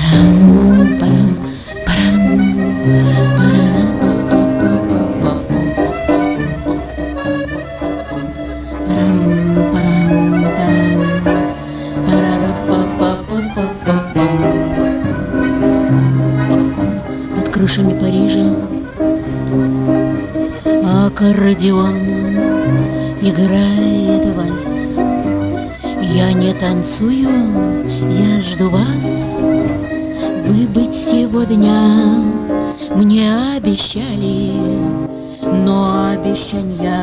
Парам, парам, парам, над крышами Парижа аккордеон играет вальс. Я не танцую, я жду вас. Вы быть сегодня мне обещали, но обещанья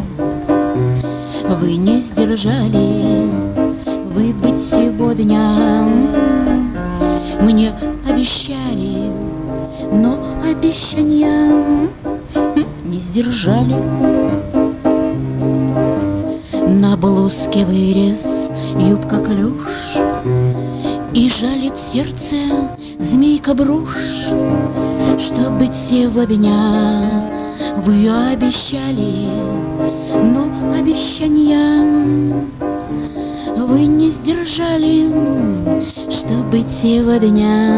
вы не сдержали. Вы быть сегодня мне обещали, но обещанья не сдержали. На блузке вырез, юбка клюш, и жалит сердце змейка брошь. Что быть сегодня вы обещали, но обещанья вы не сдержали. Что быть сегодня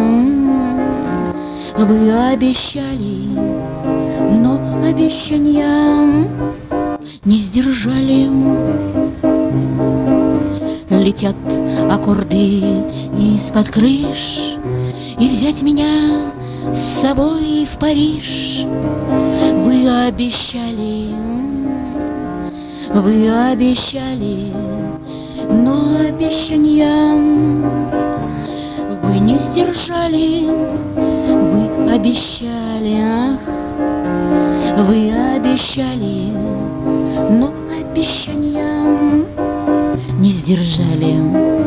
вы обещали, но обещанья не сдержали. Летят аккорды из-под крыш, и взять меня с собой в Париж. Вы обещали, но обещанья вы не сдержали. Вы обещали, ах, вы обещали, но обещанья не сдержали.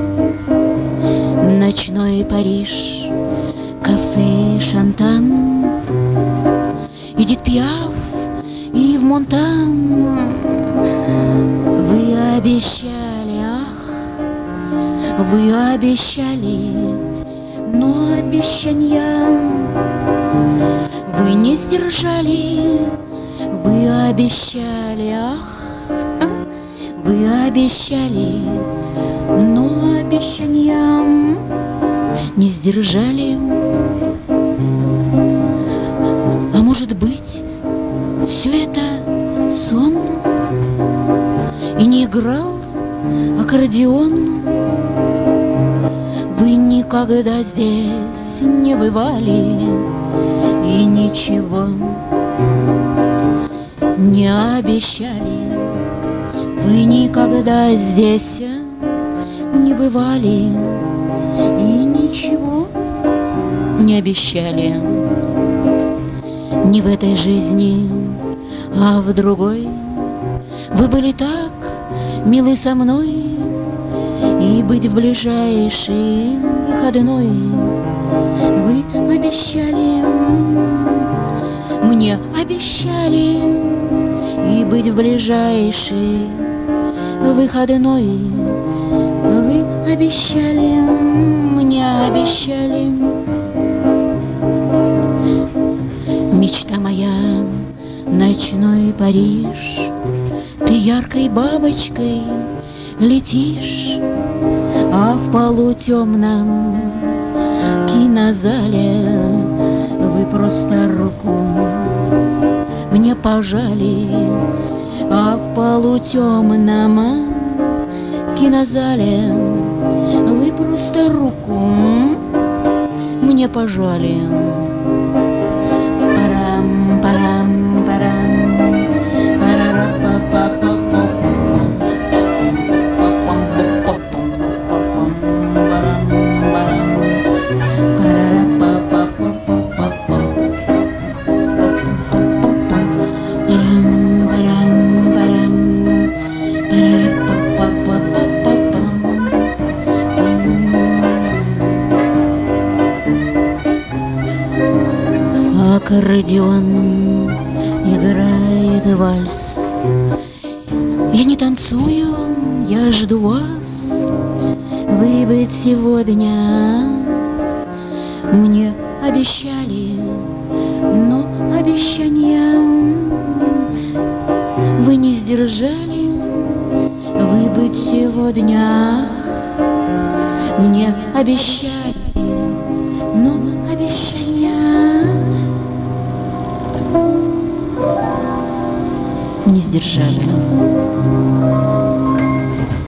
Ночной Париж, кафе Шантан, Эдит Пиаф и в Монтан. Вы обещали, ах, вы обещали, но обещанья вы не сдержали. Вы обещали, ах, вы обещали, но обещанья не сдержали. А может быть, все это сон, и не играл аккордеон? Вы никогда здесь не бывали и ничего не обещали. Вы никогда здесь не бывали и ничего не обещали. Не в этой жизни, а в другой вы были так милы со мной, и быть в ближайший выходной вы обещали, мне обещали, и быть в ближайший выходной вы обещали, мне обещали. Мечта моя, ночной Париж, ты яркой бабочкой летишь, а в полутемном кинозале вы просто руку мне пожали, а в полутемном кинозале вы просто руку мне пожали. Парам, парам, парам, парарапапапапа. Аккордеон играет вальс. Я не танцую, я жду вас. Вы быть сегодня мне обещали, но обещания вы не сдержали. Вы быть сегодня мне обещали, не сдержали.